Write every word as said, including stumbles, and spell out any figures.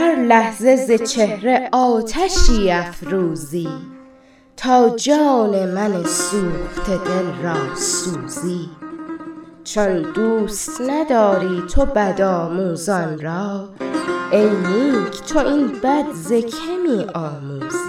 هر لحظه ز چهره آتشی افروزی، تا جان من سوخته دل را سوزی. چون دوست نداری تو بدآموزان را، ای نیک تو این بد ز که می آموزی.